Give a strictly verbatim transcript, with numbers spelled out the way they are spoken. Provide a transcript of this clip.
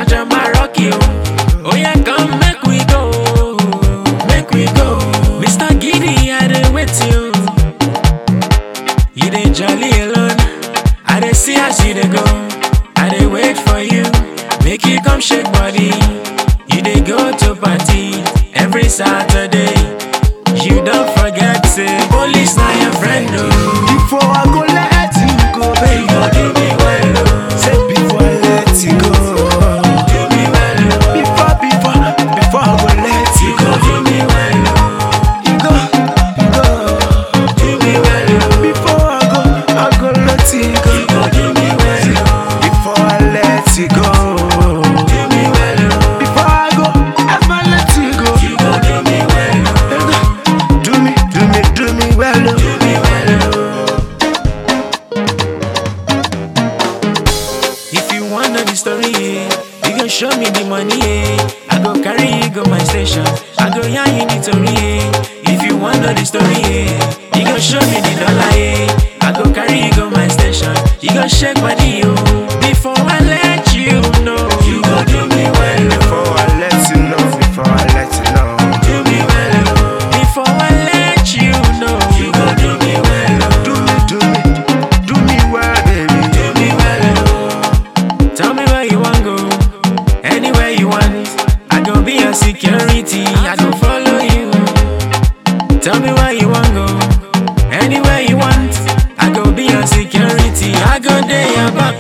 Naja Maroki, oh yeah, come make we go, make we go. Mister Giddy, I dey wait you. You dey jolly alone, I dey see as you dey go. I dey wait for you, make you come shake body. You dey go to party every Saturday. You don't forget, say police na your friend, oh. Before I go let you go, baby, You go do me well, oh. say before I let you go. Do me well, oh. Before, before, before I go let you You go go. do me well, oh. You go, you go. Do me well, oh. Before I go, I go let you go. You go do me well, oh. Before I let you go. Do me well, oh. Before I go, ever let you go. You go do me well, oh. Do me, do me, do me well. Do me well, oh. If you want know the story, yeah, you go show me the money, yeah. I go carry you go my station. I go yarn you the story, yeah. If you want know the story, yeah, you go show me the dollar, yeah. I go carry you go my station. You go shake body, yo. Before I let you know, you go do me well, oh. Before I let you know, before I let you know. Do me well, oh. Before I let you know, you go do me well, oh. Do me, do me, do me well, baby. Do me well, oh. Tell me where you want go, anywhere you want. I go be your security, I go follow you. Tell me where you want go, anywhere you want. I go be your security, I go there about